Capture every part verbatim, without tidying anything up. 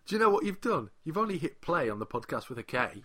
Do you know what you've done? You've only hit play on the podcast with a K.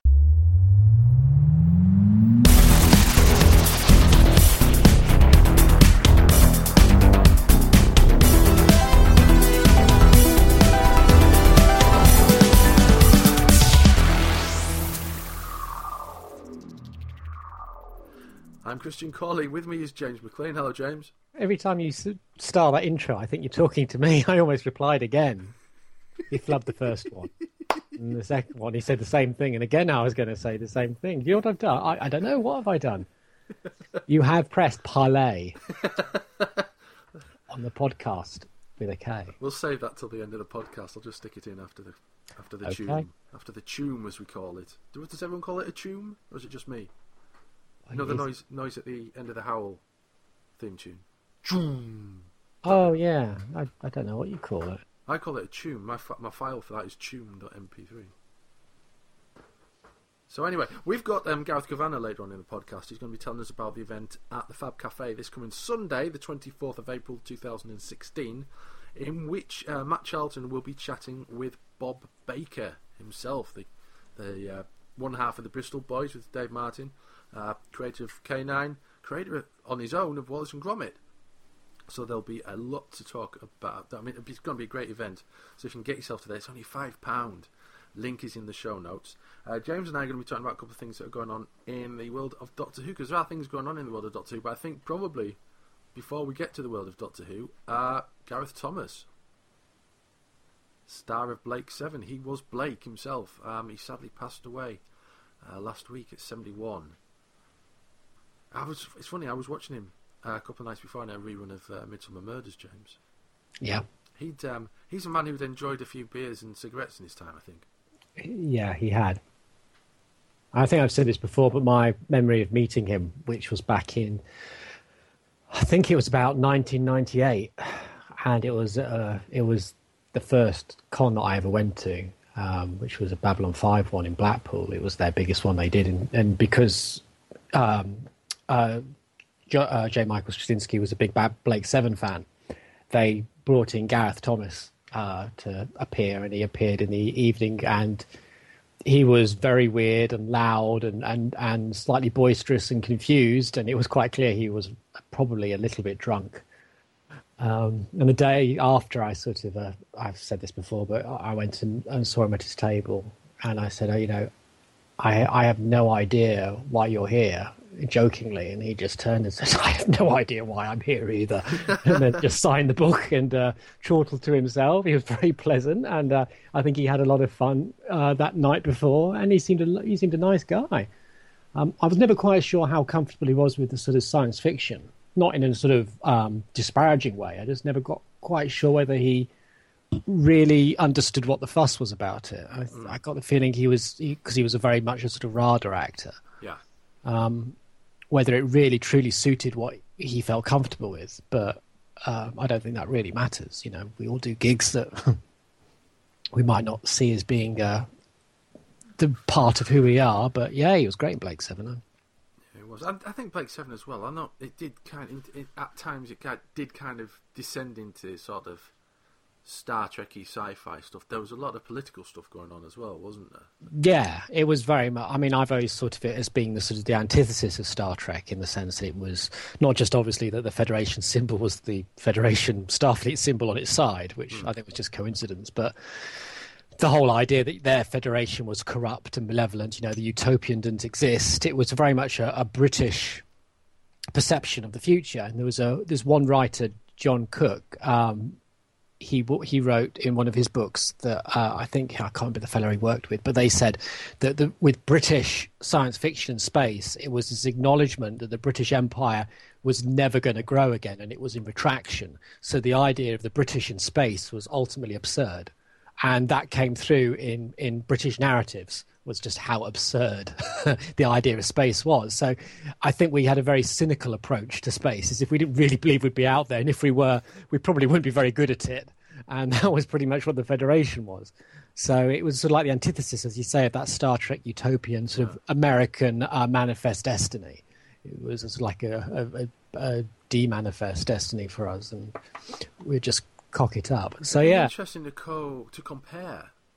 I'm Christian Corley. With me is James McLean. Hello, James. Every time you start that intro, I think you're talking to me. I almost replied again. He flubbed the first one. And the second one, he said the same thing. And again, I was going to say the same thing. Do you know what I've done? I, I don't know. What have I done? You have pressed parlay on the podcast with a K. We'll save that till the end of the podcast. I'll just stick it in after the after the Okay. tune. After the tune, as we call it. Do- Does everyone call it a tune? Or is it just me? You know the Is- noise noise at the end of the Howl theme tune? Tune. Oh, yeah. I, I don't know what you call it. I call it a tune. My fi- my file for that is tune dot m p three. So anyway, we've got um, Gareth Kavanagh later on in the podcast. He's going to be telling us about the event at the Fab Cafe this coming Sunday, the twenty-fourth of April two thousand sixteen, in which uh, Matt Charlton will be chatting with Bob Baker himself, the the uh, one half of the Bristol Boys with Dave Martin, uh, creator of K nine, creator on his own of Wallace and Gromit. So there'll be a lot to talk about. I mean, it's going to be a great event. So if you can get yourself to there, it's only five pounds. Link is in the show notes. Uh, James and I are going to be talking about a couple of things that are going on in the world of Doctor Who, because there are things going on in the world of Doctor Who, but I think probably before we get to the world of Doctor Who, uh, Gareth Thomas, star of Blake seven. He was Blake himself. Um, he sadly passed away uh, last week at seventy-one. I was. It's funny, I was watching him Uh, a couple of nights before in a rerun of uh, Midsummer Murders, James. Yeah. He'd um, he's a man who'd enjoyed a few beers and cigarettes in his time, I think. Yeah, he had. I think I've said this before, but my memory of meeting him, which was back in, I think it was about nineteen ninety-eight, and it was uh, it was the first con that I ever went to, um, which was a Babylon five one in Blackpool. It was their biggest one they did, and, and because um, uh, jo- uh, J. Michael Straczynski was a big Bab- Blake seven fan, they brought in Gareth Thomas uh, to appear, and he appeared in the evening, and he was very weird and loud and, and, and slightly boisterous and confused, and it was quite clear he was probably a little bit drunk. Um, and the day after, I sort of, uh, I've said this before, but I went and, and saw him at his table, and I said, oh, you know, I, I have no idea why you're here, jokingly, and he just turned and said, I have no idea why I'm here either, and then just signed the book and uh, chortled to himself. He was very pleasant, and uh, I think he had a lot of fun uh, that night before, and he seemed a, he seemed a nice guy. Um, I was never quite sure how comfortable he was with the sort of science fiction, not in a sort of um, disparaging way. I just never got quite sure whether he really understood what the fuss was about it. I, mm. I got the feeling he was, because he, he was a very much a sort of RADA actor. Yeah. Um, whether it really truly suited what he felt comfortable with, but um, I don't think that really matters. You know, we all do gigs that we might not see as being uh, the part of who we are, but yeah, he was great in Blake seven. Yeah, it was. I, I think Blake seven as well. I know it did kind of, it, at times it did kind of descend into sort of Star Trek-y sci-fi stuff. There was a lot of political stuff going on as well, wasn't there? Yeah, it was very much. I mean, I've always thought of it as being the sort of the antithesis of Star Trek, in the sense that it was not just obviously that the Federation symbol was the Federation Starfleet symbol on its side, which mm. I think was just coincidence, but the whole idea that their Federation was corrupt and malevolent, you know, the utopian didn't exist. It was very much a, a British perception of the future. And there was a there's one writer, John Cook. Um, He he wrote in one of his books that uh, I think, I can't remember the fellow he worked with, but they said that the, with British science fiction and space, it was this acknowledgement that the British Empire was never going to grow again, and it was in retraction. So the idea of the British in space was ultimately absurd, and that came through in, in British narratives, was just how absurd the idea of space was. So I think we had a very cynical approach to space, as if we didn't really believe we'd be out there, and if we were, we probably wouldn't be very good at it. And that was pretty much what the Federation was. So it was sort of like the antithesis, as you say, of that Star Trek utopian sort of American uh, manifest destiny. It was sort of like a, a, a de-manifest destiny for us, and we'd just cock it up. So yeah, interesting to co to compare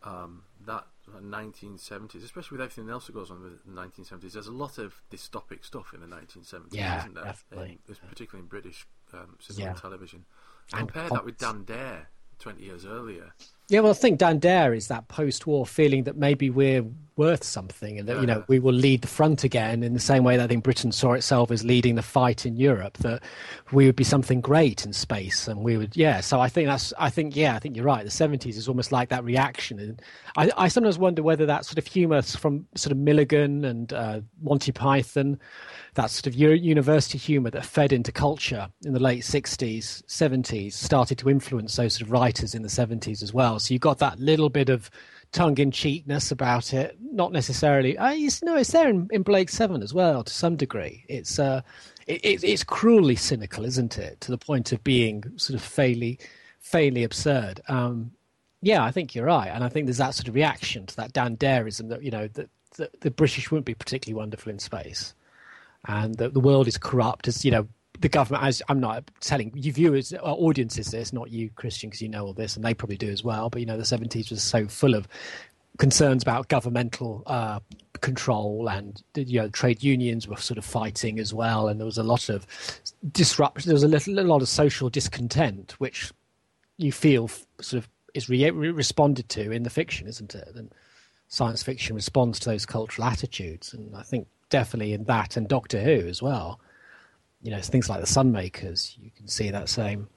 um, that nineteen seventies, especially with everything else that goes on with the nineteen seventies, there's a lot of dystopic stuff in the nineteen seventies, yeah, isn't there? Definitely. Um, particularly in British um, cinema yeah. and television. And compare that with Dan Dare twenty years earlier. Yeah, well, I think Dan Dare is that post-war feeling that maybe we're worth something, and that, yeah. you know, we will lead the front again in the same way that I think Britain saw itself as leading the fight in Europe, that we would be something great in space, and we would, yeah. So I think that's, I think, yeah, I think you're right. The seventies is almost like that reaction, and I, I sometimes wonder whether that sort of humour from sort of Milligan and uh, Monty Python, that sort of university humour that fed into culture in the late sixties, seventies, started to influence those sort of writers in the seventies as well. So you got that little bit of tongue-in-cheekness about it, not necessarily. Uh, it's, no, it's there in, in Blake Seven as well to some degree. It's uh, it, it, it's cruelly cynical, isn't it, to the point of being sort of fairly, fairly absurd. Um, yeah, I think you're right, and I think there's that sort of reaction to that Dan Dareism that, you know, that the, the British wouldn't be particularly wonderful in space, and the, the world is corrupt. As you know, the government, as I'm not telling you viewers or audiences this, not you, Christian, because you know all this, and they probably do as well. But you know, the seventies was so full of concerns about governmental uh, control, and you know, trade unions were sort of fighting as well, and there was a lot of disruption. There was a little, a lot of social discontent, which you feel sort of is re- responded to in the fiction, isn't it? And science fiction responds to those cultural attitudes, and I think definitely in that, and Doctor Who as well. You know, things like the Sunmakers, you can see that same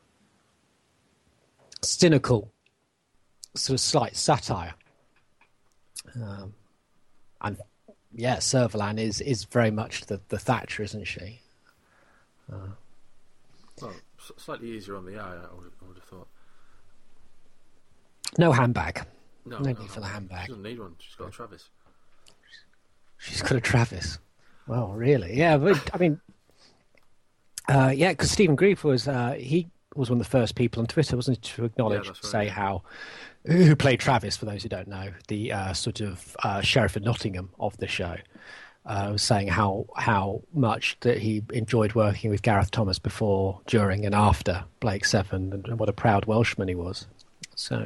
cynical sort of slight satire. Um, and yeah, Servalan is, is very much the, the Thatcher, isn't she? Uh, well, slightly easier on the eye, I would, I would have thought. No handbag. No, no, no need no, for the handbag. She doesn't need one. She's got a Travis. She's got a Travis. Well, really? Yeah, but I mean... Uh, yeah, because Stephen Grief was uh, he was one of the first people on Twitter, wasn't he, to acknowledge, yeah, to right, say yeah. how who played Travis, for those who don't know, the uh, sort of uh, Sheriff of Nottingham of the show, uh, was saying how how much that he enjoyed working with Gareth Thomas before, during, and after Blake Seven, and what a proud Welshman he was. So,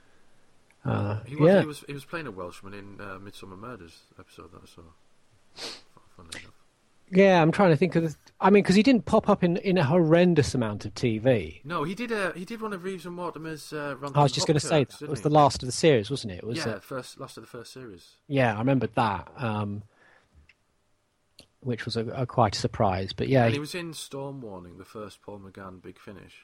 uh, he, was, yeah, he was he was playing a Welshman in uh, Midsummer Murders episode that I saw. Funnily enough. Yeah, I'm trying to think of the... I mean, because he didn't pop up in, in a horrendous amount of T V. No, he did a he did one of Reeves and Mortimer's. Uh, I was just going to say that. It was the last of the series, wasn't it? It was, yeah, uh, first last of the first series. Yeah, I remembered that, um, which was a, a quite a surprise. But yeah, and he was in Storm Warning, the first Paul McGann Big Finish.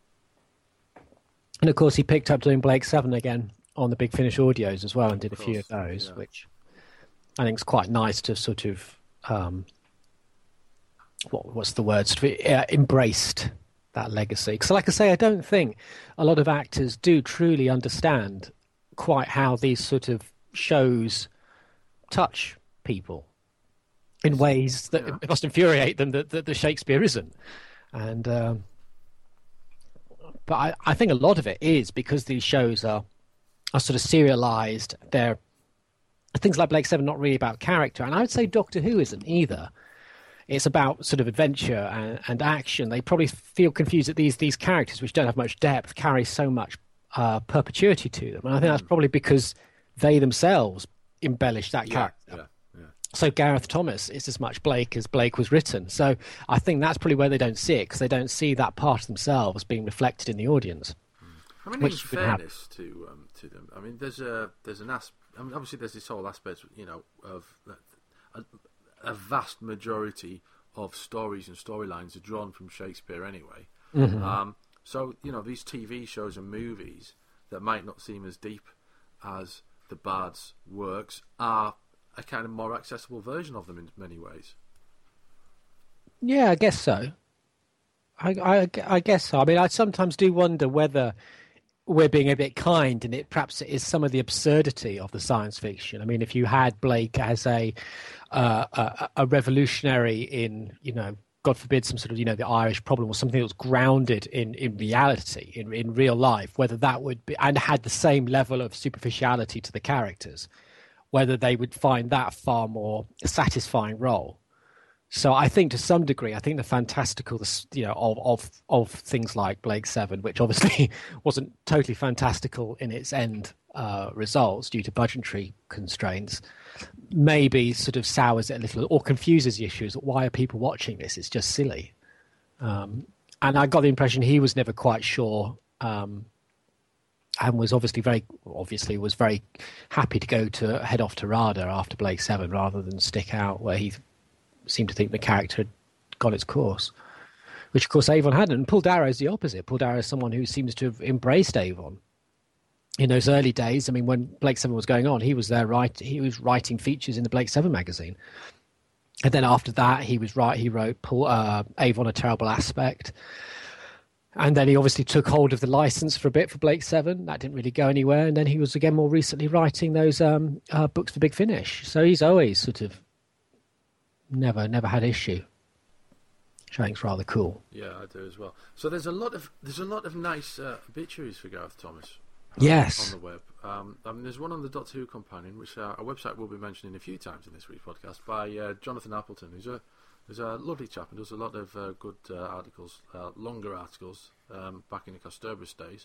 And of course, he picked up doing Blake Seven again on the Big Finish audios as well, and did a few of those, yeah. which I think is quite nice to sort of. Um, What what's the word? Sort of, uh, embraced that legacy. Because, like I say, I don't think a lot of actors do truly understand quite how these sort of shows touch people in ways that yeah. it must infuriate them that, that the Shakespeare isn't. And um, but I, I think a lot of it is because these shows are are sort of serialized. They're things like Blake Seven, not really about character, and I would say Doctor Who isn't either. It's about sort of adventure and, and action. They probably feel confused that these these characters, which don't have much depth, carry so much uh, perpetuity to them. And I think that's probably because they themselves embellish that Yeah, character. yeah, yeah. So Gareth Thomas is as much Blake as Blake was written. So I think that's probably where they don't see it, because they don't see that part of themselves being reflected in the audience. I mean, Which in you can have. fairness to um, to them, I mean, there's a there's an aspect. I mean, obviously, there's this whole aspect, you know, of a, a vast majority of stories and storylines are drawn from Shakespeare anyway. Mm-hmm. Um, so, you know, these T V shows and movies that might not seem as deep as the Bard's works are a kind of more accessible version of them in many ways. Yeah, I guess so. I, I, I guess so. I mean, I sometimes do wonder whether we're being a bit kind, and it perhaps it is some of the absurdity of the science fiction. I mean, if you had Blake as a uh, a, a revolutionary in, you know, God forbid, some sort of, you know, the Irish problem, or something that was grounded in, in reality, in, in real life, whether that would be, and had the same level of superficiality to the characters, whether they would find that far more satisfying role. So I think to some degree, I think the fantastical, you know, of of, of things like Blake Seven, which obviously wasn't totally fantastical in its end, uh, results due to budgetary constraints, maybe sort of sours it a little or confuses the issues. Why are people watching this? It's just silly. Um, and I got the impression he was never quite sure, um, and was obviously very obviously was very happy to go to head off to RADA after Blake Seven rather than stick out where he seemed to think the character had got its course, which of course Avon hadn't. And Paul Darrow is the opposite. Paul Darrow is someone who seems to have embraced Avon in those early days. I mean, when Blake Seven was going on, he was there, right? He was writing features in the Blake Seven magazine. And then after that, he was right. He wrote Paul, uh, Avon: A Terrible Aspect, and then he obviously took hold of the license for a bit for Blake Seven. That didn't really go anywhere. And then he was again more recently writing those um, uh, books for Big Finish. So he's always sort of never, never had issue. Which I think's rather cool. Yeah, I do as well. So there's a lot of there's a lot of nice uh, obituaries for Gareth Thomas. Yes. On the web. Um, I mean, there's one on the Doctor Who Companion, which uh, our website will be mentioning a few times in this week's podcast, by uh, Jonathan Appleton, who's a who's a lovely chap and does a lot of uh, good uh, articles, uh, longer articles, um, back in the Costurbis days,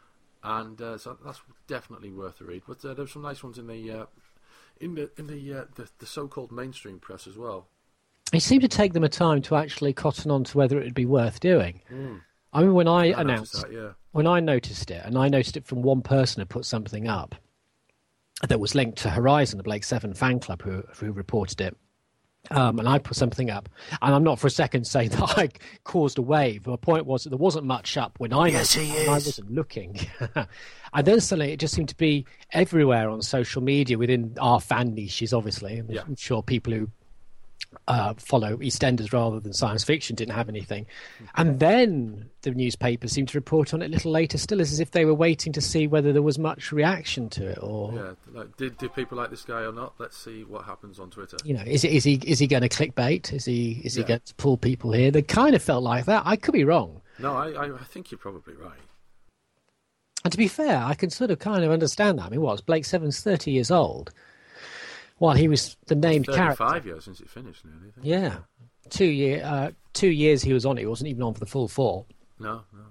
and uh, so that's definitely worth a read. But uh, there's some nice ones in the uh, in the in the, uh, the the so-called mainstream press as well. It seemed to take them a time to actually cotton on to whether it would be worth doing. Mm. I mean, when I, I announced, that, yeah. when I noticed it, and I noticed it from one person who put something up that was linked to Horizon, the Blake Seven fan club, who who reported it, um, and I put something up, and I'm not for a second saying that I caused a wave. My point was that there wasn't much up when I yes, noticed, he is. I wasn't looking, and then suddenly it just seemed to be everywhere on social media within our fan niches. Obviously, I'm yeah. sure people who Uh, follow EastEnders rather than science fiction didn't have anything, and then the newspaper seemed to report on it a little later still, as if they were waiting to see whether there was much reaction to it. Or yeah, like, did did people like this guy or not? Let's see what happens on Twitter. You know, is it is he is he going to clickbait? Is he is he yeah. going to pull people here? They kind of felt like that. I could be wrong. No, I I, I think you're probably right. And to be fair, I can sort of kind of understand that. I mean, what, Blake Seven's thirty years old. Well, he was the named character. Thirty-five years since it finished, nearly. I think. Yeah, two year, uh, two years he was on it. He wasn't even on for the full four. No, no.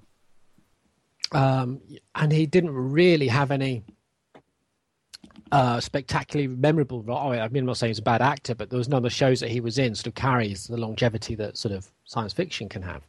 Um, and he didn't really have any uh, spectacularly memorable role. I mean, I'm not saying he's a bad actor, but there was none of the shows that he was in sort of carries the longevity that sort of science fiction can have.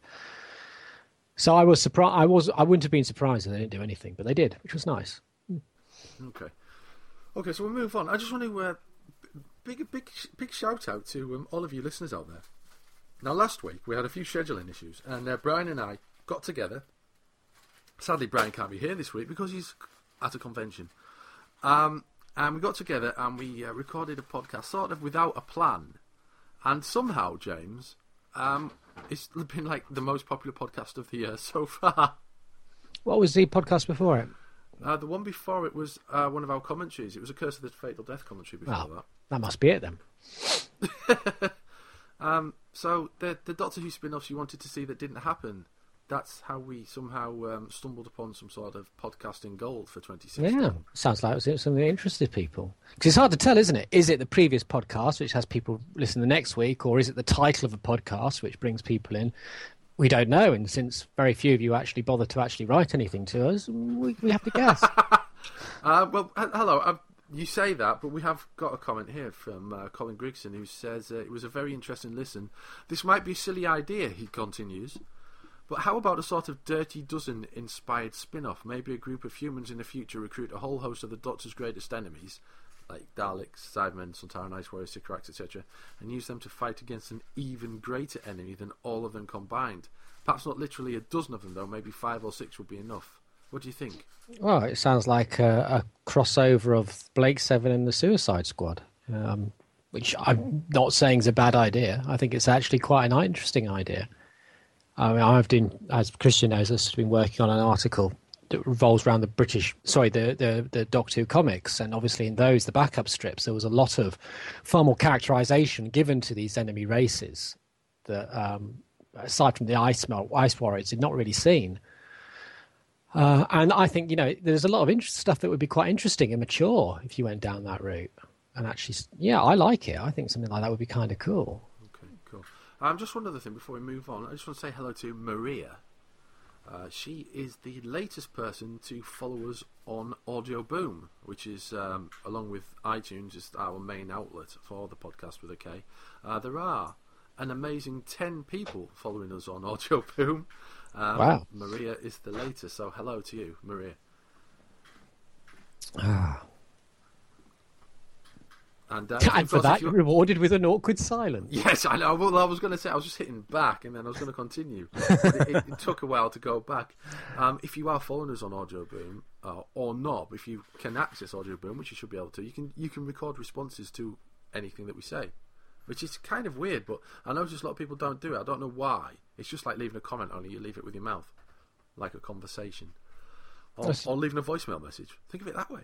So I was surprised. I was. I wouldn't have been surprised if they didn't do anything, but they did, which was nice. Okay. Okay, so we'll move on. I just want to. Uh, Big, big, big shout out to um, all of you listeners out there. Now, last week we had a few scheduling issues, and uh, Brian and I got together. Sadly, Brian can't be here this week because he's at a convention. Um, and we got together and we uh, recorded a podcast, sort of without a plan. And somehow, James, um, it's been like the most popular podcast of the year so far. What was the podcast before it? Uh, the one before it was uh, one of our commentaries. It was a Curse of the Fatal Death commentary before well, that. That must be it then. um, so the the Doctor Who spin-offs you wanted to see that didn't happen. That's how we somehow um, stumbled upon some sort of podcasting gold for twenty sixteen. Yeah, sounds like it was something that interested people. Because it's hard to tell, isn't it? Is it the previous podcast, which has people listen the next week, or is it the title of a podcast, which brings people in? We don't know, and since very few of you actually bother to actually write anything to us, we, we have to guess. uh, well, h- hello. Uh, you say that, but we have got a comment here from uh, Colin Grigson, who says uh, it was a very interesting listen. This might be a silly idea, he continues, but how about a sort of Dirty Dozen-inspired spin-off? Maybe a group of humans in the future recruit a whole host of the Doctor's greatest enemies, like Daleks, Cybermen, Sontaran Ice Warriors, Sycorax, et cetera, and use them to fight against an even greater enemy than all of them combined. Perhaps not literally a dozen of them, though. Maybe five or six would be enough. What do you think? Well, it sounds like a, a crossover of Blake Seven and the Suicide Squad, um, which I'm not saying is a bad idea. I think it's actually quite an interesting idea. I mean, I've been, as Christian knows, I've been working on an article that revolves around the British, sorry, the, the, the Doctor Who comics, and obviously in those, the backup strips, there was a lot of far more characterization given to these enemy races that, um, aside from the Ice, Ice Warriors, had not really seen. Uh, and I think, you know, there's a lot of interest, stuff that would be quite interesting and mature if you went down that route. And actually, yeah, I like it. I think something like that would be kind of cool. Okay, cool. Um, just one other thing before we move on. I just want to say hello to Maria. Uh, she is the latest person to follow us on Audio Boom, which is, um, along with iTunes, is our main outlet for the podcast with a K. Uh, there are an amazing ten people following us on Audio Boom. Um, wow. Maria is the latest, so hello to you, Maria. Ah. And, uh, and for that, you're rewarded with an awkward silence. Yes, I know. Well, I was going to say, I was just hitting back, and then I was going to continue. But it, it, it took a while to go back. Um, if you are following us on Audio Boom, uh, or not, if you can access Audio Boom, which you should be able to, you can you can record responses to anything that we say, which is kind of weird, but I know just a lot of people don't do it. I don't know why. It's just like leaving a comment, only you leave it with your mouth, like a conversation. Or, or leaving a voicemail message. Think of it that way.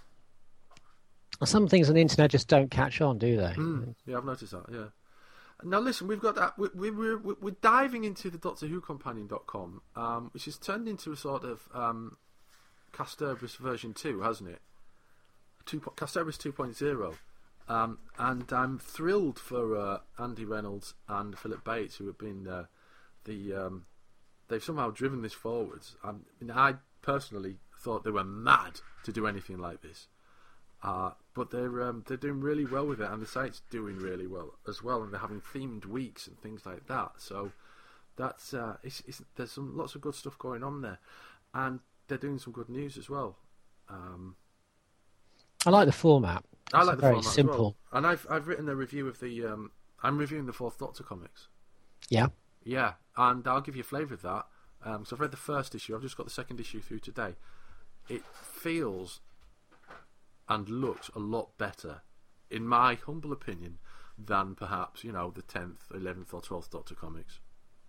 Some things on the internet just don't catch on, do they? Mm, yeah, I've noticed that, yeah. Now, listen, we've got that. We, we, we're, we're diving into the Doctor Who Companion dot com, um, which has turned into a sort of um, Kasterborous version two, hasn't it? Two, Kasterborous two point oh. Um, and I'm thrilled for uh, Andy Reynolds and Philip Bates, who have been uh, the... Um, they've somehow driven this forwards. I mean, I personally thought they were mad to do anything like this. Uh, but they're um, they're doing really well with it, and the site's doing really well as well, and they're having themed weeks and things like that. So that's uh, it's, it's, there's some lots of good stuff going on there, and they're doing some good news as well. Um, I like the format. It's I like the very format simple, as well. And I've I've written a review of the. Um, I'm reviewing the Fourth Doctor comics. Yeah, yeah, and I'll give you a flavour of that. Um, so I've read the first issue. I've just got the second issue through today. It feels and looks a lot better, in my humble opinion, than perhaps, you know, the tenth, eleventh or twelfth Doctor comics.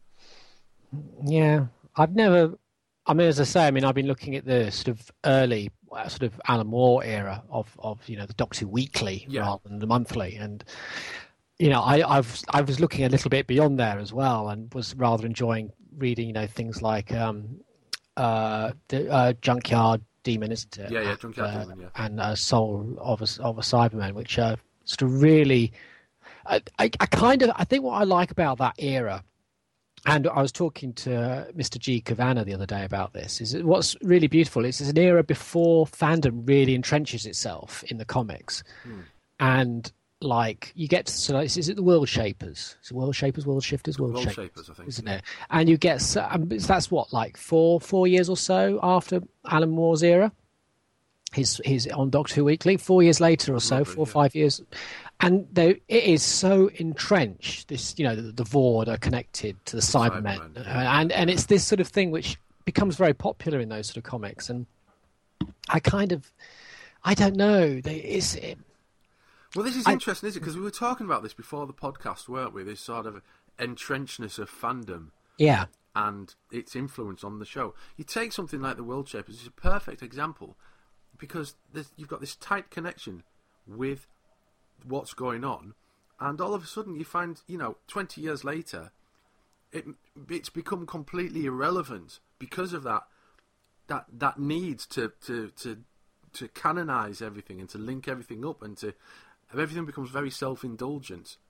Yeah, I've never... I mean, as I say, I mean, I've been looking at the sort of early, uh, sort of Alan Moore era of, of you know, the Doctor Weekly yeah. rather than the monthly. And, you know, I, I've I was looking a little bit beyond there as well, and was rather enjoying reading, you know, things like um, uh, the uh, Junkyard Demon, isn't it? Yeah, yeah, Junkyard uh, Demon, yeah. And uh, Soul of a, of a Cyberman, which are sort of really... I, I, I kind of... I think what I like about that era, and I was talking to Mister G. Kavanagh the other day about this, is what's really beautiful is it's an era before fandom really entrenches itself in the comics. Hmm. And... like you get to, so is it the World Shapers? Is it World Shapers, World Shifters, World, World Shapers, Shapers, I think, isn't it? And you get so, um, that's what like four four years or so after Alan Moore's era. He's he's on Doctor Who Weekly. Four years later or so, Lovely, four or yeah. five years, and they, it is so entrenched. This you know the, the Vord are connected to the Cybermen, Cybermen yeah. and and it's this sort of thing which becomes very popular in those sort of comics. And I kind of, I don't know, they, it's. It, Well, this is I, interesting, isn't it? Because we were talking about this before the podcast, weren't we? This sort of entrenchedness of fandom. Yeah. And its influence on the show. You take something like the World Shapers, it's a perfect example, because you've got this tight connection with what's going on, and all of a sudden you find, you know, twenty years later, it it's become completely irrelevant because of that that that need to to to, to canonize everything and to link everything up and to... everything becomes very self-indulgent.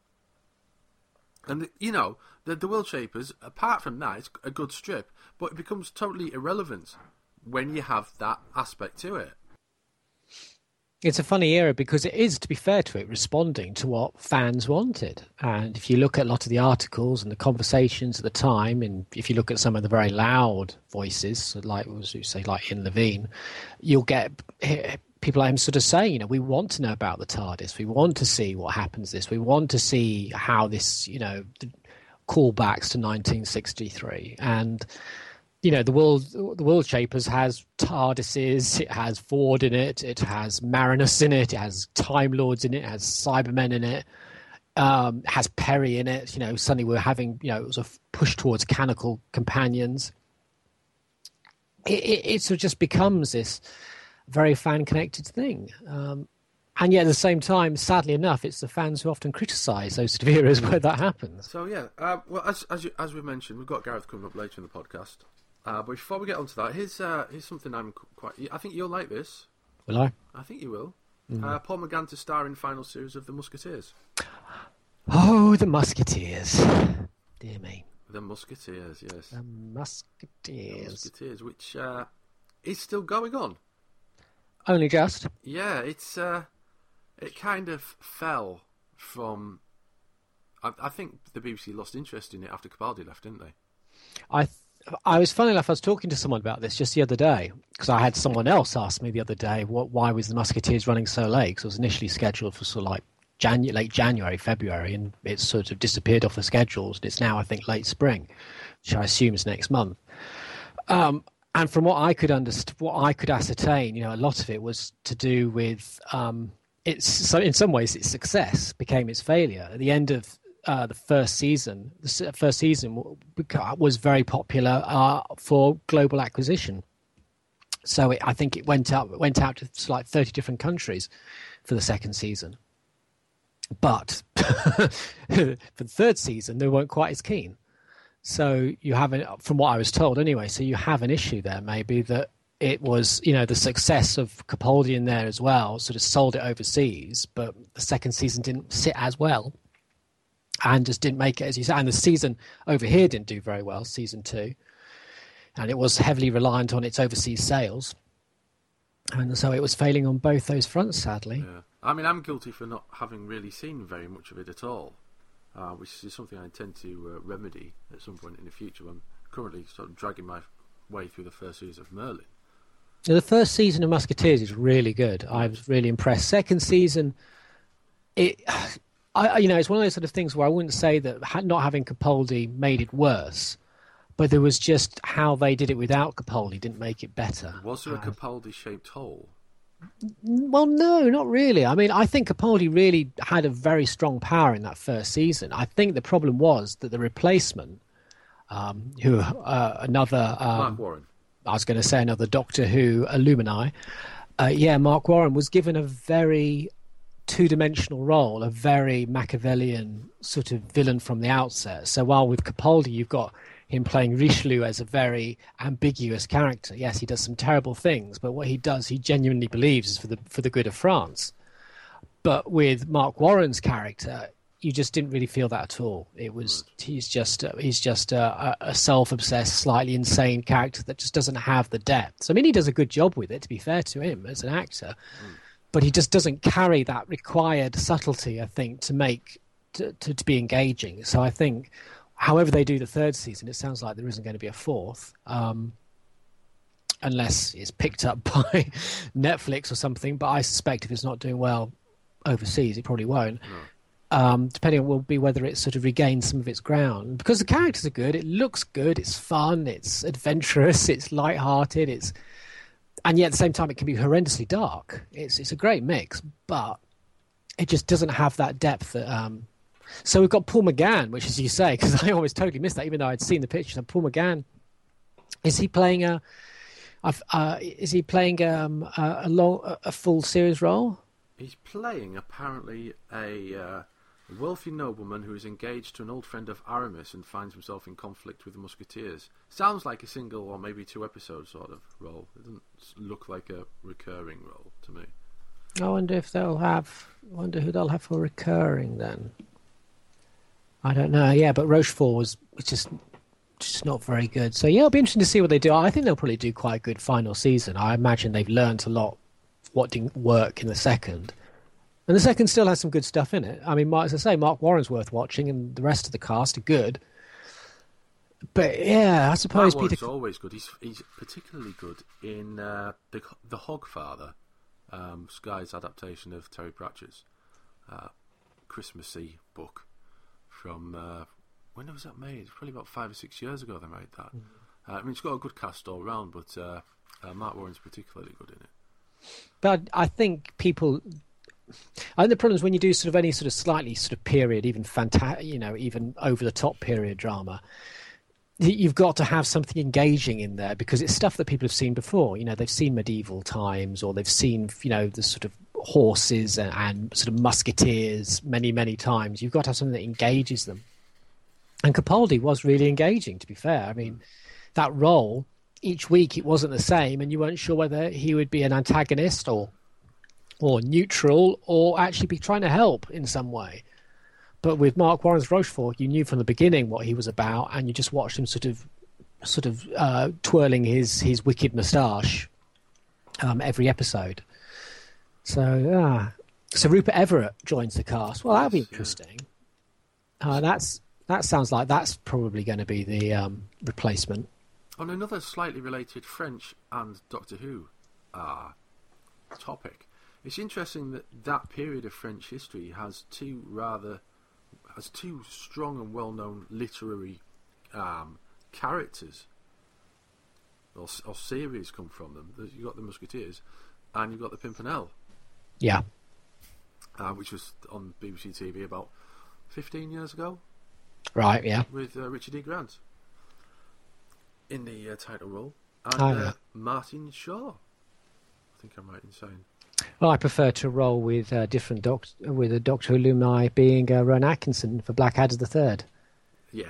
And, you know, the, the World Shapers, apart from that, it's a good strip, but it becomes totally irrelevant when you have that aspect to it. It's a funny era because it is, to be fair to it, responding to what fans wanted. And if you look at a lot of the articles and the conversations at the time, and if you look at some of the very loud voices, like, as you say, like Ian Levine, you'll get... people like him sort of saying, you know, we want to know about the TARDIS. We want to see what happens to this. We want to see how this, you know, callbacks to nineteen sixty-three. And, you know, the World the World Shapers has TARDISes, it has Vord in it, it has Marinus in it, it has Time Lords in it, it has Cybermen in it, um, it has Perry in it. You know, suddenly we're having, you know, it was a push towards canonical companions. It, it, it sort of just becomes this very fan-connected thing. Um, and yet at the same time, sadly enough, it's the fans who often criticise those sort of eras where that happens. So, yeah, uh, well, as as, you, as we mentioned, we've got Gareth coming up later in the podcast. Uh, but before we get onto that, here's, uh, here's something I'm quite... I think you'll like this. Will I? I think you will. Mm. Uh, Paul McGann to star in final series of The Musketeers. Oh, The Musketeers. Dear me. The Musketeers, yes. The Musketeers. The Musketeers, which uh, is still going on. Only just. Yeah, it's uh, it kind of fell from. I, I think the B B C lost interest in it after Capaldi left, didn't they? I th- I was funny enough. I was talking to someone about this just the other day because I had someone else ask me the other day, what why was the Musketeers running so late? Because it was initially scheduled for sort of like Janu- late January, February, and it's sort of disappeared off the schedules. And it's now, I think, late spring, which I assume is next month. Um, and from what I could understand, what I could ascertain, you know, a lot of it was to do with um, it's. So in some ways, its success became its failure. At the end of uh, the first season, the first season was very popular uh, for global acquisition. So it, I think it went out went out to like thirty different countries for the second season. But for the third season, they weren't quite as keen. So you have, an, from what I was told anyway, so you have an issue there maybe that it was, you know, the success of Capaldi in there as well sort of sold it overseas, but the second season didn't sit as well and just didn't make it, as you said. And the season over here didn't do very well, season two. And it was heavily reliant on its overseas sales. And so it was failing on both those fronts, sadly. Yeah. I mean, I'm guilty for not having really seen very much of it at all, uh, which is something I intend to uh, remedy at some point in the future. I'm currently sort of dragging my way through the first season of Merlin. Now, the first season of Musketeers is really good. I was really impressed. Second season, it, I, you know, it's one of those sort of things where I wouldn't say that not having Capaldi made it worse, but there was just how they did it without Capaldi didn't make it better. Was there a uh, Capaldi-shaped hole? Well, no, not really. I mean, I think Capaldi really had a very strong power in that first season. I think the problem was that the replacement, um, who uh, another... Um, Mark Warren. I was going to say another Doctor Who Illumini. Uh, yeah, Mark Warren was given a very two-dimensional role, a very Machiavellian sort of villain from the outset. So while with Capaldi you've got him playing Richelieu as a very ambiguous character. Yes, he does some terrible things, but what he does, he genuinely believes is for the for the good of France. But with Mark Warren's character, you just didn't really feel that at all. It was he's just uh, he's just a, a self-obsessed, slightly insane character that just doesn't have the depth. So, I mean, he does a good job with it, to be fair to him as an actor, mm. but he just doesn't carry that required subtlety, I think, to make to, to, to be engaging. So I think, however they do the third season, it sounds like there isn't going to be a fourth, um, unless it's picked up by Netflix or something. But I suspect if it's not doing well overseas, it probably won't. No. Um, depending on will be whether it sort of regains some of its ground. Because the characters are good, it looks good, it's fun, it's adventurous, it's light-hearted, it's and yet at the same time it can be horrendously dark. It's it's a great mix, but it just doesn't have that depth that... Um, So we've got Paul McGann, which, as you say, because I always totally missed that, even though I'd seen the pictures. And Paul McGann, is he playing a, uh, is he playing um, a, a long, a full series role? He's playing apparently a uh, wealthy nobleman who is engaged to an old friend of Aramis and finds himself in conflict with the Musketeers. Sounds like a single or maybe two episode sort of role. It doesn't look like a recurring role to me. I wonder if they'll have. I wonder who they'll have for recurring then. I don't know. Yeah, but Rochefort was just just not very good. So yeah, it'll be interesting to see what they do. I think they'll probably do quite a good final season. I imagine they've learned a lot what didn't work in the second. And the second still has some good stuff in it. I mean, as I say, Mark Warren's worth watching, and the rest of the cast are good. But yeah, I suppose Mark Peter... Warren's always good. He's he's particularly good in uh, the the Hogfather, um, Sky's adaptation of Terry Pratchett's uh, Christmassy book. From uh, when was that made? Probably about five or six years ago they made that. Mm-hmm. Uh, I mean, it's got a good cast all round, but uh, uh, Mark Warren's particularly good in it. But I think people, I think the problem is when you do sort of any sort of slightly sort of period, even fanta- you know, even over the top period drama, you've got to have something engaging in there because it's stuff that people have seen before. You know, they've seen medieval times, or they've seen, you know, the sort of horses and, and sort of musketeers many, many times. You've got to have something that engages them. And Capaldi was really engaging, to be fair. I mean, that role, each week it wasn't the same, and you weren't sure whether he would be an antagonist or or neutral or actually be trying to help in some way. But with Mark Warren's Rochefort, you knew from the beginning what he was about, and you just watched him sort of, sort of uh, twirling his his wicked moustache um, every episode. So, uh, so Rupert Everett joins the cast. Well, that'll be interesting. Uh, that's that sounds like that's probably going to be the um, replacement. On another slightly related French and Doctor Who uh, topic, it's interesting that that period of French history has two rather has two strong and well-known literary um, characters or, or series come from them. You've got the Musketeers and you've got the Pimpernel. Yeah. Uh, which was on B B C T V about fifteen years ago. Right, yeah. With uh, Richard E. Grant in the uh, title role. And oh, yeah. uh, Martin Shaw. I think I'm right in saying. Well, I prefer to roll with uh, different doc- with a Doctor Who alumni being uh, Rowan Atkinson for Blackadder the Third. Yeah.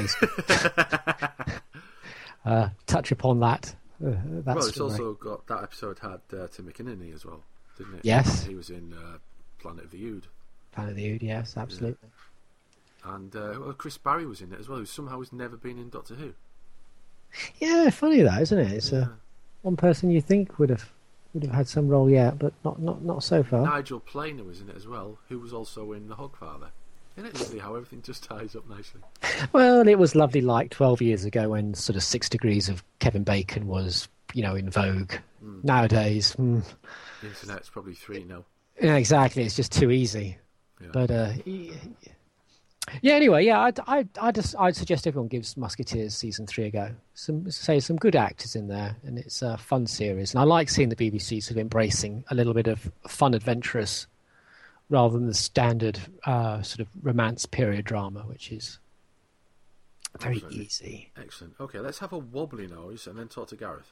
uh, touch upon that. Uh, well, it's story. Also got that episode had uh, Tim McKinnon in it as well, didn't it? Yes. He was in uh, Planet of the Ood. Planet of the Ood, yes, absolutely. Yeah. And uh, well, Chris Barry was in it as well, who somehow has never been in Doctor Who. Yeah, funny that, isn't it? It's yeah. uh, one person you think would have would have had some role yet, but not not, not so far. Nigel Planer was in it as well, who was also in The Hogfather. Isn't it lovely how everything just ties up nicely? Well, it was lovely like twelve years ago when sort of Six Degrees of Kevin Bacon was, you know, in vogue. Mm. Nowadays... Mm, the internet's probably three now. Yeah, exactly. It's just too easy. Yeah. But, uh... yeah, anyway, yeah, I'd, I'd, I'd, just, I'd suggest everyone gives Musketeers Season three a go. Some, say, some good actors in there, and it's a fun series. And I like seeing the B B C sort of embracing a little bit of fun, adventurous, rather than the standard uh, sort of romance period drama, which is very Excellent. easy. Excellent. Okay, let's have a wobbly noise and then talk to Gareth.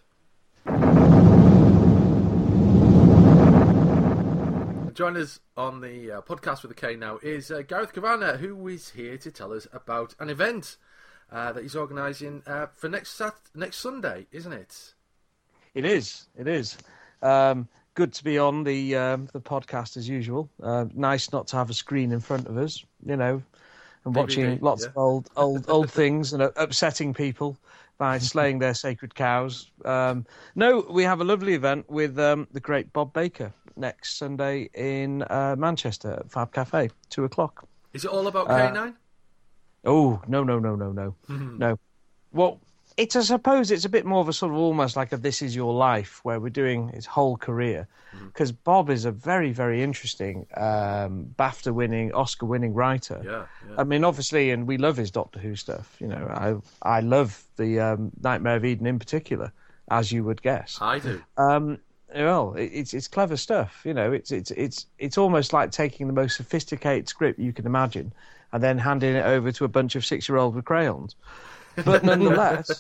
Join us on the uh, podcast with the K now is uh, Gareth Kavanagh, who is here to tell us about an event uh, that he's organising uh, for next Sat- next Sunday, isn't it? It is. It is. Um, good to be on the um, the podcast as usual. Uh, nice not to have a screen in front of us, you know, and watching D V D, lots yeah. of old old old things and uh, upsetting people by slaying their sacred cows. Um, no, we have a lovely event with um, the great Bob Baker next Sunday in uh, Manchester at Fab Cafe, two o'clock. Is it all about K nine? Uh, oh, no, no, no, no, no. no. Well, it's, I suppose it's a bit more of a sort of almost like a This Is Your Life, where we're doing his whole career. Because mm. Bob is a very, very interesting um, BAFTA-winning, Oscar-winning writer. Yeah, yeah. I mean, obviously, and we love his Doctor Who stuff. You know, I I love the um, Nightmare of Eden in particular, as you would guess. I do. Um, well, it's it's clever stuff. You know, it's it's it's it's almost like taking the most sophisticated script you can imagine, and then handing it over to a bunch of six-year-olds with crayons. But nonetheless,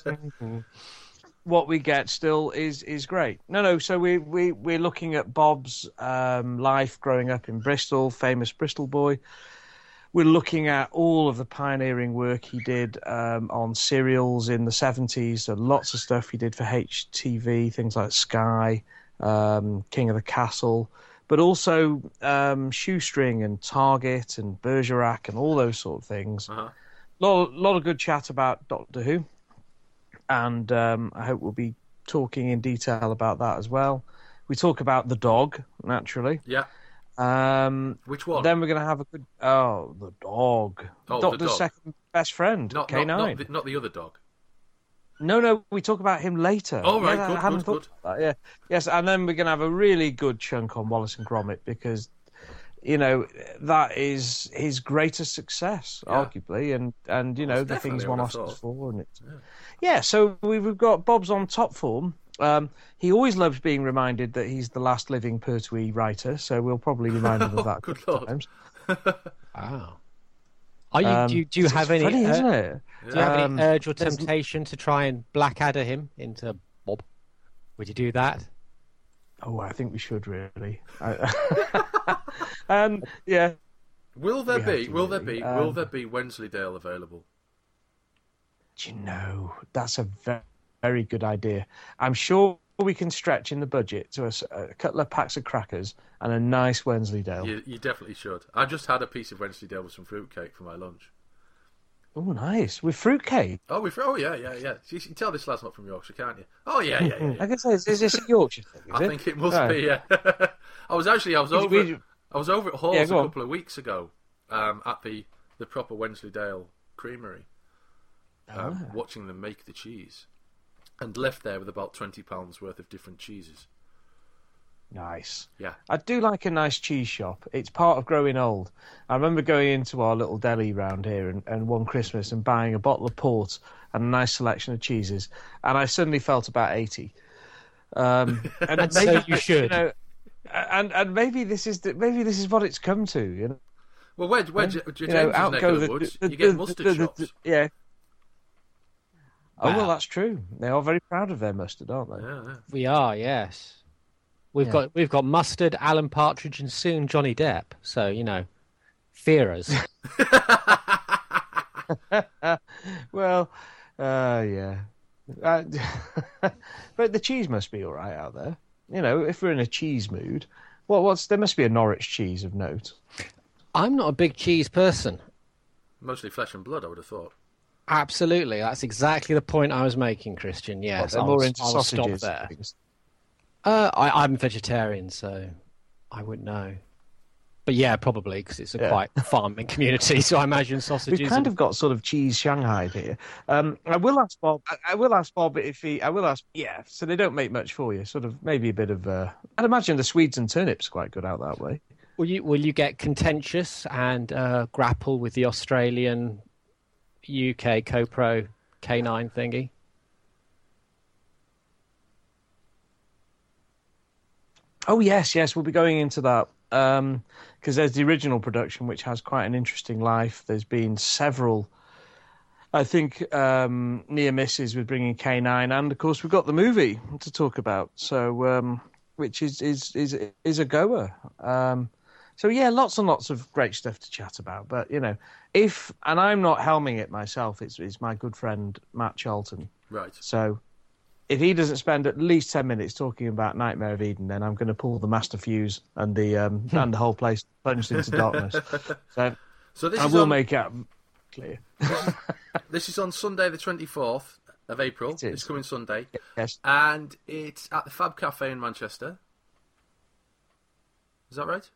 what we get still is is great. No, no. So we we we're looking at Bob's um, life growing up in Bristol, famous Bristol boy. We're looking at all of the pioneering work he did um, on serials in the seventies. So lots of stuff he did for H T V, things like Sky. Um, King of the Castle, but also um, Shoestring and Target and Bergerac and all those sort of things. A uh-huh. lot, lot of good chat about Doctor Who, and um, I hope we'll be talking in detail about that as well. We talk about the dog, naturally. Yeah. Um, Which one? Then we're going to have a good... Oh, the dog. Oh, Doctor's the dog. second best friend, not, K nine. Not, not, the, not the other dog. No, no, we talk about him later. Oh, right, yeah, good, I hadn't good, thought good. That, yeah. Yes, and then we're going to have a really good chunk on Wallace and Gromit because, you know, that is his greatest success, yeah. arguably, and, and you well, know, the things one Oscars for. And it's, yeah. yeah, so we've got Bob's on top form. Um, he always loves being reminded that he's the last living Pertwee writer, so we'll probably remind him of that good a couple Lord. times. Wow. Are you, Um, do you, do you have any funny, uh, isn't it? do you have Um, any urge or there's- temptation to try and Blackadder him into Bob? Would you do that? Oh, I think we should really. I- um, yeah. Will there We have be? to, Will there really. be? will Um, there be Wensleydale available? Do you know, that's a very, very good idea. I'm sure we can stretch in the budget to a, s- a couple of packs of crackers and a nice Wensleydale. You, you definitely should. I just had a piece of Wensleydale with some fruitcake for my lunch. Oh, nice. With fruitcake. Oh, we oh yeah, yeah, yeah. You can tell this lad's not from Yorkshire, can't you? Oh yeah, yeah, yeah. yeah. I can say, is, is this a Yorkshire thing? Is I it? think it must Right. be. Yeah. I was actually I was We- over we- I was over at Halls Yeah, a go on. couple of weeks ago, um, at the the proper Wensleydale Creamery, um, Ah. watching them make the cheese, and left there with about twenty pounds worth of different cheeses. Nice. Yeah. I do like a nice cheese shop. It's part of growing old. I remember going into our little deli round here and, and one Christmas and buying a bottle of port and a nice selection of cheeses, and I suddenly felt about eighty. Um, and And so you should. know, and and maybe this is the, maybe this is what it's come to. You know, Well, where where do you, you know, James's out neck go of the the, woods, the, you get the- mustard the- the- shops. the- yeah. Oh Wow. well, that's true. They are very proud of their mustard, aren't they? Yeah, yeah. We are, yes. We've Yeah. got we've got Mustard, Alan Partridge, and soon Johnny Depp. So you know, fear us. Well, uh, yeah. Uh, but the cheese must be all right out there. You know, if we're in a cheese mood, what what's there must be a Norwich cheese of note. I'm not a big cheese person. Mostly flesh and blood, I would have thought. Absolutely, that's exactly the point I was making, Christian. What, Yes, they're I'll, more into I'll stop sausages. there. Uh, I, I'm vegetarian, so I wouldn't know. But yeah, probably because it's a Yeah. quite farming community. So I imagine sausages. We've kind and- of got sort of cheese Shanghai here. Um, I will ask Bob. I, I will ask Bob if he. I will ask. Yeah. So they don't make much for you. Sort of maybe a bit of. Uh, I'd imagine the Swedes and turnips quite good out that way. Will you will you get contentious and uh, grapple with the Australian U K CoPro K nine thingy? Oh yes, yes, we'll be going into that because there's the original production, which has quite an interesting life. There's been several, I think, um, near misses with bringing K nine, and of course we've got the movie to talk about. So, um, which is is is is a goer. Um, so yeah, lots and lots of great stuff to chat about. But you know, if and I'm not helming it myself, it's it's my good friend Matt Charlton. Right. So if he doesn't spend at least ten minutes talking about Nightmare of Eden, then I'm going to pull the master fuse and the um, and the whole place plunged into darkness. So, So this I is will on, make it clear. this is on Sunday, the twenty-fourth of April. It is. It's coming Sunday, Yes, and it's at the Fab Cafe in Manchester. Is that right?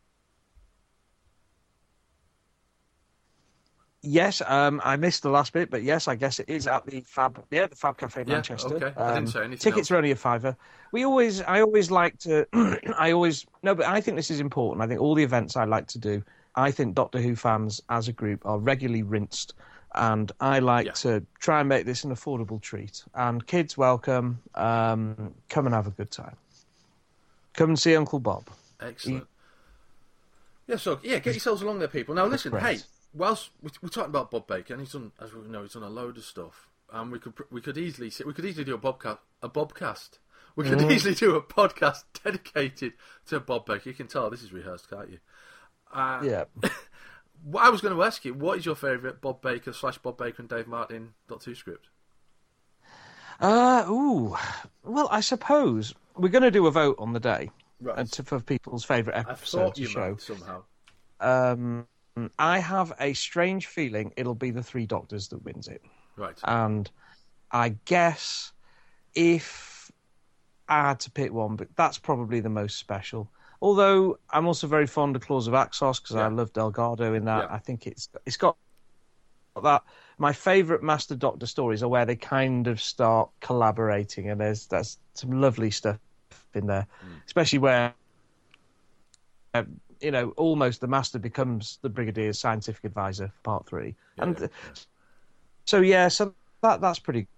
yes. Um, I missed the last bit, but yes, I guess it is at the Fab. Yeah, the Fab Cafe in Yeah, Manchester. okay. I didn't Um, say anything Tickets else. are only a fiver. We always, I always like to. I always no, but I think this is important. I think all the events I like to do. I think Doctor Who fans as a group are regularly rinsed, and I like Yeah. to try and make this an affordable treat. And kids welcome. Um, come and have a good time. Come and see Uncle Bob. Excellent. Yeah, so yeah, get yourselves along there, people. Now, listen, great. hey, whilst we- we're talking about Bob Baker, and he's done, as we know, he's done a load of stuff, and we could we could easily we could easily do a Bobcast, a Bobcast. We could Mm. easily do a podcast dedicated to Bob Baker. You can tell this is rehearsed, can't you? Uh, Yeah. What I was going to ask you, what is your favourite Bob Baker slash Bob Baker and Dave Martin Doctor Who script? Uh, ooh. Well, I suppose we're going to do a vote on the day Right. and to, for people's favourite I episode thought to you show. might somehow. Um, I have a strange feeling it'll be the Three Doctors that wins it. Right. And I guess if I had to pick one, but that's probably the most special. Although I'm also very fond of Claws of Axos because Yeah. I love Delgado in that. Yeah. I think it's it's got that. My favourite Master Doctor stories are where they kind of start collaborating, and there's that's some lovely stuff in there, Mm. especially where uh, you know almost the Master becomes the Brigadier's scientific advisor for Part Three, Yeah, and yeah. so yeah, so that that's pretty.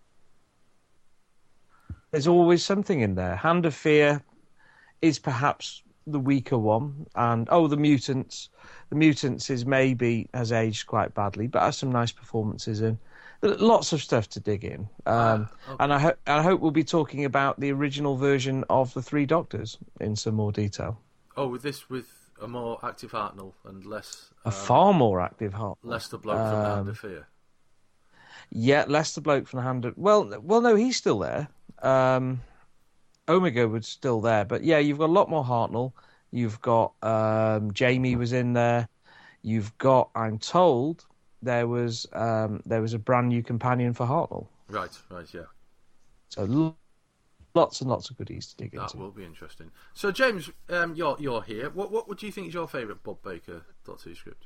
There's always something in there. Hand of Fear is perhaps the weaker one, and oh, the Mutants. The Mutants is maybe has aged quite badly, but has some nice performances in. Lots of stuff to dig in, um, Ah, okay. and I, ho- I hope we'll be talking about the original version of the Three Doctors in some more detail. Oh, with this, with a more active Hartnell and less A um, far more active Heart. less the bloke from Hand Um, of Fear. Yeah, less the bloke from the hand of. Well, well, no, he's still there. Um, Omega was still there, but yeah, you've got a lot more Hartnell. You've got um, Jamie was in there. You've got, I'm told, there was um, there was a brand new companion for Hartnell. Right, right, yeah. So l- lots and lots of goodies to dig That into. will be interesting. So James, um, you're you're here. What what would you think is your favourite Bob Baker Doctor Who script?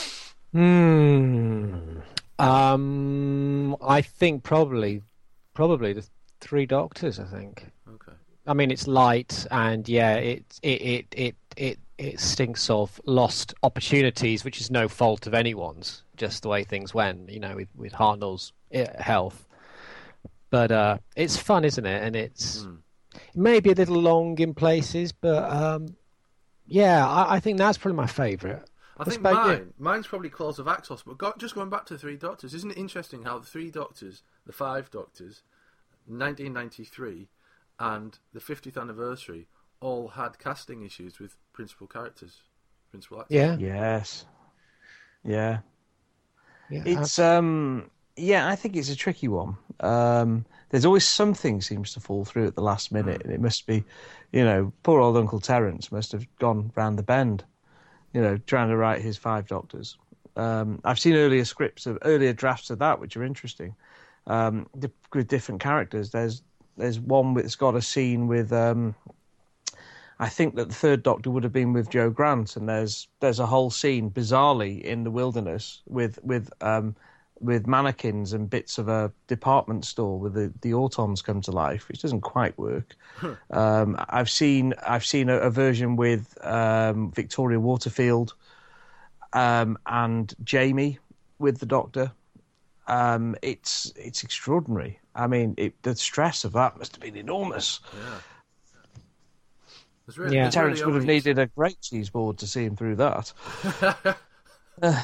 Hmm. Um, I think probably, probably the Three Doctors. I think. Okay. I mean, it's light, and yeah, it it it it it, it stinks of lost opportunities, which is no fault of anyone's. Just the way things went, you know, with with Hartnell's health. But uh, it's fun, isn't it? And it's mm. maybe a little long in places, but um, yeah, I, I think that's probably my favourite. I think mine, you? mine's probably Claws of Axos, but got, just going back to the Three Doctors, isn't it interesting how the Three Doctors, the Five Doctors, nineteen ninety-three, and the fiftieth anniversary all had casting issues with principal characters, principal actors. Yeah. Yes. Yeah. yeah it's um. Yeah, I think it's a tricky one. Um, there's always something seems to fall through at the last minute, and it must be, you know, poor old Uncle Terence must have gone round the bend, you know, trying to write his Five Doctors. Um, I've seen earlier scripts of earlier drafts of that, which are interesting, um, with different characters. There's there's one that's got a scene with. Um, I think that the third Doctor would have been with Joe Grant, and there's there's a whole scene bizarrely in the wilderness with with. Um, with mannequins and bits of a department store where the, the Autons come to life, which doesn't quite work. um, I've seen I've seen a, a version with um, Victoria Waterfield um, and Jamie with the Doctor. Um, it's it's extraordinary. I mean, it, the stress of that must have been enormous. Yeah. Really, yeah. Terence really would have only... needed a great cheese board to see him through that. uh,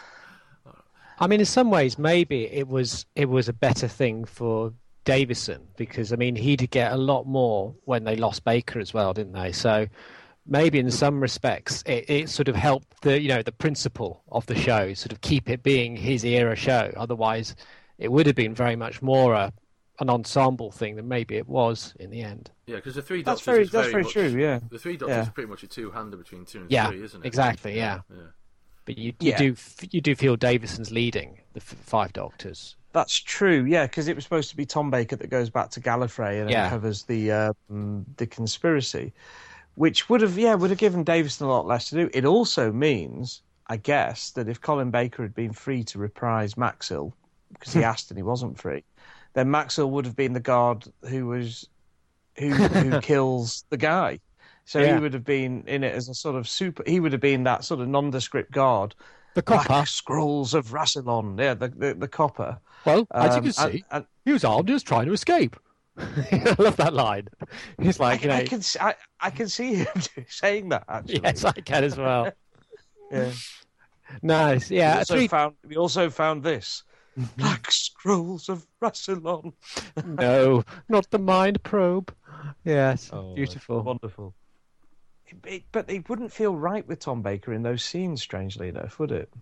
I mean, in some ways, maybe it was it was a better thing for Davison because, I mean, he'd get a lot more when they lost Baker as well, didn't they? So maybe in some respects, it, it sort of helped the you know the principle of the show sort of keep it being his era show. Otherwise, it would have been very much more a, an ensemble thing than maybe it was in the end. Yeah, because the Three Doctors that's very is very, that's very much, true. Yeah, the Three Doctors yeah. is pretty much a two-hander between two and yeah, three, isn't it? Exactly. Yeah. yeah. But you, you yeah. do you do feel Davison's leading the f- Five Doctors. That's true, yeah, because it was supposed to be Tom Baker that goes back to Gallifrey and yeah. uncovers the um, the conspiracy, which would have yeah would have given Davison a lot less to do. It also means, I guess, that if Colin Baker had been free to reprise Maxwell, because he asked and he wasn't free, then Maxwell would have been the guard who was who who kills the guy. So yeah. he would have been in it as a sort of super. He would have been that sort of nondescript guard. The copper. Black Scrolls of Rassilon. Yeah, the the, the copper. Well, as um, you can see, and, and, he was armed and was trying to escape. I love that line. He's like, I, you know, I can I, I can see him saying that actually. Yes, I can as well. yeah. Nice. Yeah. We also three... found we also found this. Black Scrolls of Rassilon. No, not the mind probe. Yes, oh, beautiful, wonderful. It, it, but it wouldn't feel right with Tom Baker in those scenes, strangely enough, would it?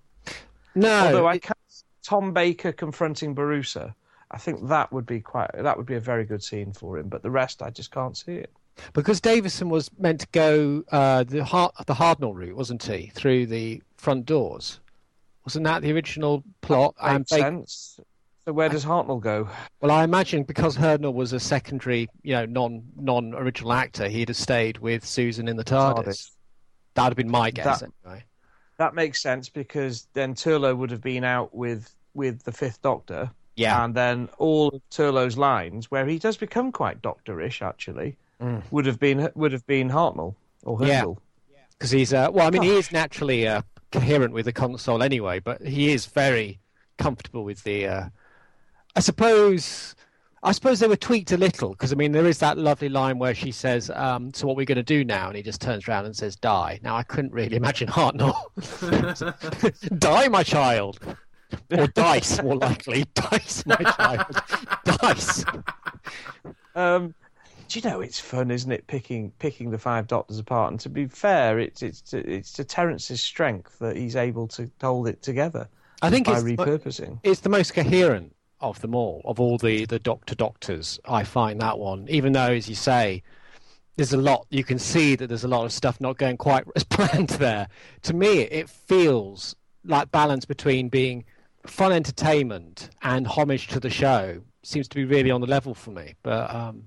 No. Although I it... can't. Tom Baker confronting Barusa, I think that would be quite. That would be a very good scene for him. But the rest, I just can't see it. Because Davison was meant to go uh, the Har- the Hardnell route, wasn't he? Through the front doors. Wasn't that the original plot? That makes Baker... sense. So where does Hartnell go? Well, I imagine because Hardnell was a secondary, you know, non non original actor, he'd have stayed with Susan in the TARDIS. TARDIS. That'd have been my guess, that, anyway. That makes sense because then Turlough would have been out with, with the Fifth Doctor. Yeah. And then all of Turlough's lines, where he does become quite Doctor-ish, actually, mm. would have been would have been Hartnell or Hurdle. Yeah. Because he's, uh, well, I mean, Gosh. he is naturally uh, coherent with the console anyway, but he is very comfortable with the. Uh, I suppose. I suppose they were tweaked a little because I mean there is that lovely line where she says, um, "So what are we going to do now?" And he just turns around and says, "Die." Now I couldn't really imagine Hartnell. Die, my child, or dice, more likely. Dice, my child. Dice. Um, do you know it's fun, isn't it? Picking picking the Five Doctors apart, and to be fair, it's it's to, it's to Terence's strength that he's able to hold it together. I think by it's repurposing. It's the most coherent of them all, of all the, the Doctor Doctors. I find that one, even though, as you say, there's a lot, you can see that there's a lot of stuff not going quite as planned there. To me, it feels like balance between being fun entertainment and homage to the show seems to be really on the level for me. But um...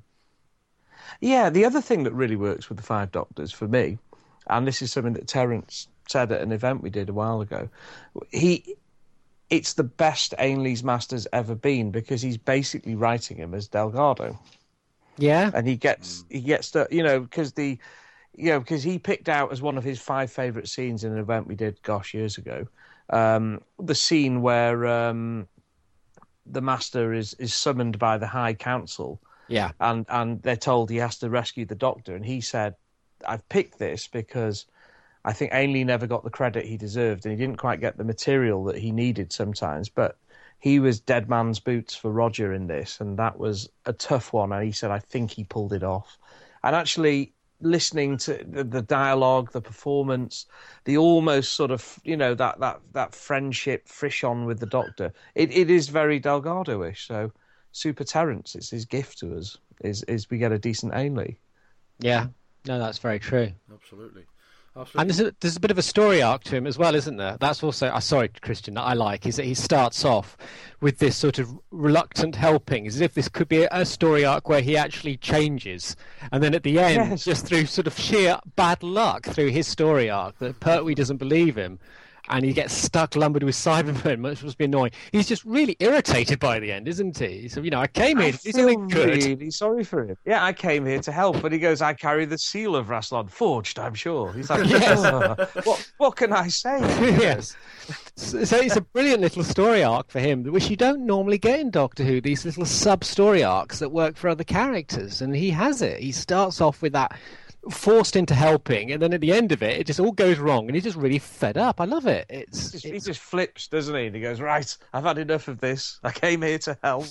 yeah, the other thing that really works with the Five Doctors for me, and this is something that Terence said at an event we did a while ago, he it's the best Ainley's Master's ever been because he's basically writing him as Delgado. Yeah, and he gets he gets to, you know, because the you know because he picked out as one of his five favourite scenes in an event we did, gosh, years ago, um, the scene where um, the Master is is summoned by the High Council. Yeah, and and they're told he has to rescue the Doctor, and he said, "I've picked this because I think Ainley never got the credit he deserved, and he didn't quite get the material that he needed sometimes, but." He was dead man's boots for Roger in this, and that was a tough one. And he said, I think he pulled it off. And actually listening to the, the dialogue, the performance, the almost sort of, you know, that that, that friendship frisson with the Doctor, it, it is very Delgado-ish. So Super Terence, it's his gift to us, is, is we get a decent Ainley. Yeah, no, that's very true. Absolutely. Absolutely. And there's a, there's a bit of a story arc to him as well, isn't there? That's also, uh, sorry, Christian, that I like, is that he starts off with this sort of reluctant helping, as if this could be a, a story arc where he actually changes. And then at the end, yes. just through sort of sheer bad luck, through his story arc, that Pertwee doesn't believe him, and he gets stuck lumbered with Cybermen, which must be annoying. He's just really irritated by the end, isn't he? So, you know, I came here I to do something good. really sorry for him. Yeah, I came here to help, but he goes, I carry the seal of Rassilon, forged, I'm sure. He's like, yes. oh, what, what can I say? Yes. So, so it's a brilliant little story arc for him, which you don't normally get in Doctor Who, these little sub-story arcs that work for other characters, and he has it. He starts off with that forced into helping, and then at the end of it, it just all goes wrong, and he's just really fed up. I love it. It's, it's... it's... He just flips, doesn't he? And he goes, right, I've had enough of this. I came here to help.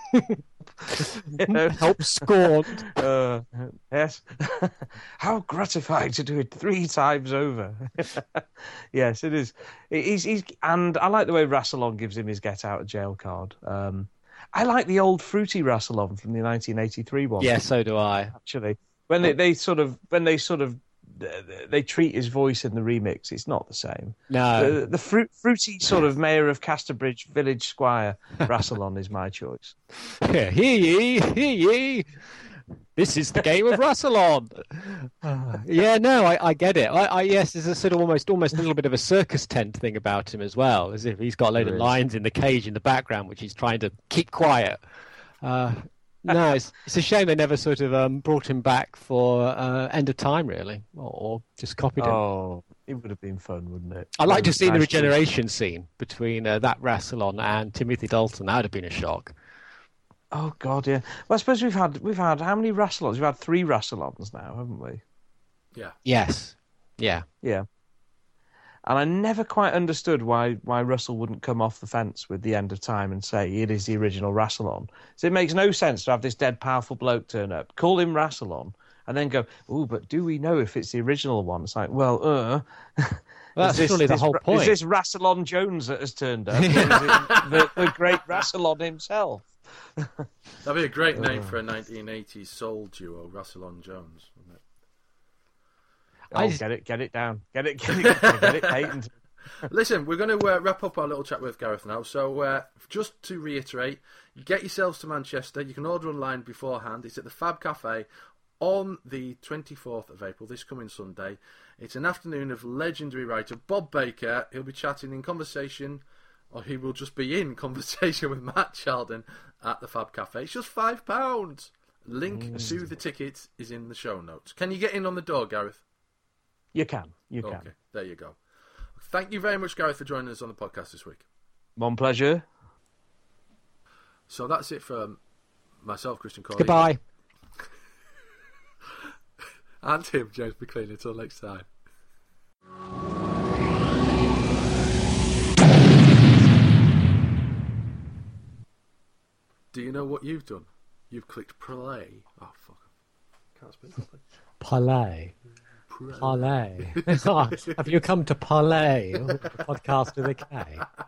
you know? Help scorned. Uh, yes. How gratifying to do it three times over. Yes, it is. He's, he's, and I like the way Rassilon gives him his get out of jail card. Um, I like the old fruity Rassilon from the nineteen eighty-three one. Yeah, so do I. Actually. When they, they sort of when they sort of they treat his voice in the remix, it's not the same. No, the, the fruit, fruity sort of mayor of Casterbridge village squire Rassilon is my choice. Yeah, hear ye, hear ye. This is the game of Rassilon. Uh, yeah, no, I, I get it. I, I yes, there's a sort of almost almost a little bit of a circus tent thing about him as well, as if he's got a load there of is. lions in the cage in the background, which he's trying to keep quiet. Uh, No, it's, it's a shame they never sort of um, brought him back for uh, End of Time, really, or, or just copied him. Oh, it would have been fun, wouldn't it? I'd like to have seen the regeneration scene between uh, that Rassilon and Timothy Dalton. That would have been a shock. Oh God, yeah. Well, I suppose we've had we've had how many Rassilons? We've had three Rassilons now, haven't we? Yeah. Yes. Yeah. Yeah. And I never quite understood why, why Russell wouldn't come off the fence with the End of Time and say it is the original Rassilon. So it makes no sense to have this dead, powerful bloke turn up, call him Rassilon, and then go, oh, but do we know if it's the original one? It's like, well, uh... Well, that's this, surely the this, whole point. Is this Rassilon Jones that has turned up? Or is it the, the great Rassilon himself? That'd be a great name for a nineteen eighties soul duo, Rassilon Jones, wouldn't it? Oh, just... get it, get it down, get it, get it, get it, patent. Listen, we're going to uh, wrap up our little chat with Gareth now. So, uh, just to reiterate, get yourselves to Manchester. You can order online beforehand. It's at the Fab Cafe on the twenty-fourth of April, this coming Sunday. It's an afternoon of legendary writer Bob Baker. He'll be chatting in conversation, or he will just be in conversation with Matt Sheldon at the Fab Cafe. It's just five pounds. Link mm. to the ticket is in the show notes. Can you get in on the door, Gareth? You can. You okay, can. There you go. Thank you very much, Gareth, for joining us on the podcast this week. One pleasure. So that's it from myself, Christian Corley. Goodbye. And him, James McLean. Until next time. Do you know what you've done? You've clicked play. Oh, fuck. Can't speak. Parlay. Parlay. Have you come to Parlay, the podcast with a K?